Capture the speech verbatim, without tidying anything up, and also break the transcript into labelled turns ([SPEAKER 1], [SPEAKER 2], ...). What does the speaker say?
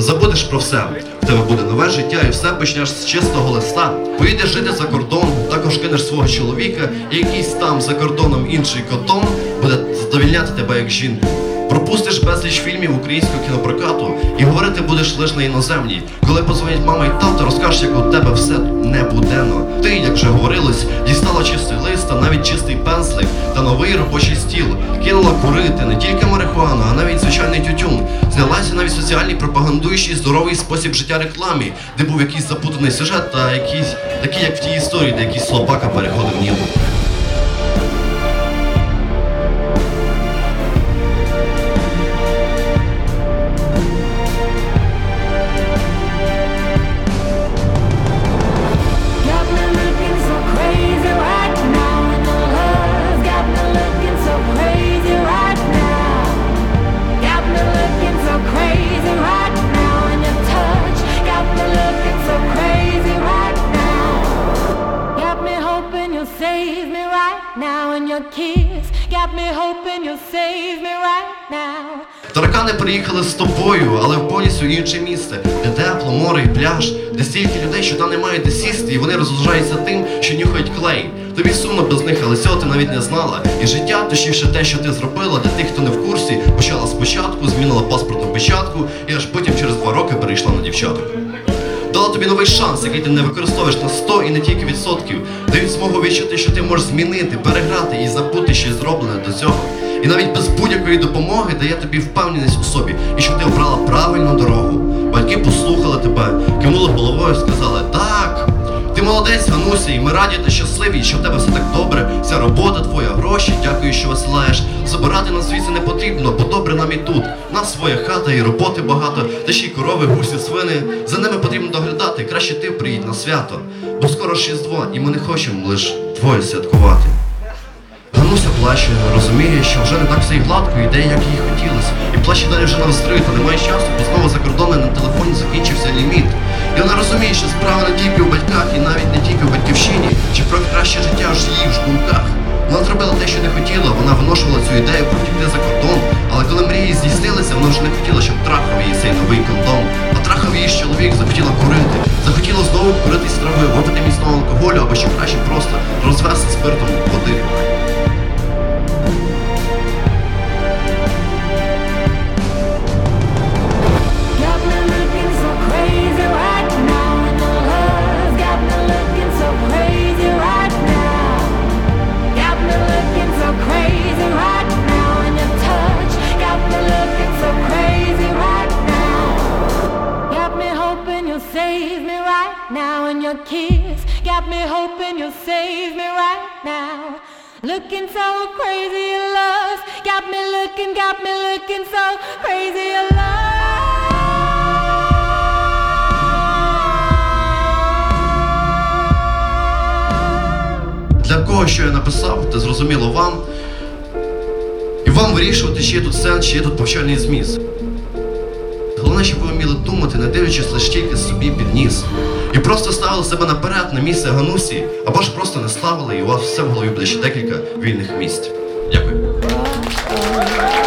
[SPEAKER 1] Забудеш про все. В тебе буде нове життя і все почнеш з чистого листа. Поїдеш жити за кордон, також кинеш свого чоловіка, і якийсь там за кордоном інший котом буде задовільняти тебе як жінку. Пропустиш безліч фільмів українського кінопрокату і говорити будеш лише на іноземній. Коли подзвонять мама і тато, розкажеш, як у тебе все небуденно. Ти, як вже говорилось, дістала чистий лист, а навіть чистий пензлик та новий робочий стіл. Кинула курити не тільки марихуану, а навіть звичайний тютюн. Знялася навіть соціальний пропагандуючий здоровий спосіб життя рекламі, де був якийсь запутаний сюжет та якийсь, такий, як в тій історії, де якийсь слабака переходив Нілу.
[SPEAKER 2] Save me right now, and your kiss got me hoping you'll save me right now.
[SPEAKER 1] Таракани приїхали з тобою, але в повністю інше місце, де тепло, море і пляж, де стільки людей, що там немає де сісти, і вони розважаються тим, що нюхають клей. Тобі сумно без них, але цього ти навіть не знала. І життя, точніше те, що ти зробила, для тих, хто не в курсі, почала спочатку, змінила паспортну печатку, і аж потім через два роки перейшла на дівчаток. Дала тобі новий шанс, який ти не використовуєш на сто і не тільки відсотків. Дають змогу відчути, що ти можеш змінити, переграти і забути щось зроблене до цього. І навіть без будь-якої допомоги дає тобі впевненість у собі, і що ти обрала правильну дорогу. Батьки послухали тебе, кивнули головою і сказали: так, ти молодець, Гануся, і ми раді та щасливі, що в тебе все так добре, вся робота твоя, гроші, дякую, що веселаєш. Забирати нас звідси не потрібно, бо добре нам і тут. У нас своя хата і роботи багато, та ще й корови, гусі, свини. За ними потрібно доглядати, краще ти приїдь на свято. Бо скоро ж Різдво, і ми не хочемо лиш твоє святкувати. Гануся плаче, розуміє, що вже не так все і гладко йде, як їй хотілося. І плаче далі вже навстрою, та немає часу, бо знову за кордоном на телефоні закінчився ліміт. І вона розуміє, що справа не тільки у батьках, і навіть не тільки у батьківщині, чи про краще життя аж її ж думках. Вона зробила те, що не хотіла, вона виношувала цю ідею про втікти за кордон, але коли мрії здійснилися, вона вже не хотіла, щоб трахав її цей новий кондом. А трахав її ж чоловік, захотіла курити, захотіла знову курити з трави, випити міцного алкоголю, або ще краще просто розвести спиртом води.
[SPEAKER 2] Save me right now, and your kiss got me hoping you'll save me right now. Looking so crazy in love, got me looking, got me looking so crazy in love.
[SPEAKER 1] Для кого що я написав, це зрозуміло вам. І вам вирішувати, чи є тут сенс, чи є тут повчальний зміст. Головне, щоб ви вміли думати, не дивлячись лише тільки собі під ніс. І просто ставили себе наперед на місце Ганусі, або ж просто не ставили, і у вас все в голові буде ще декілька вільних місць. Дякую.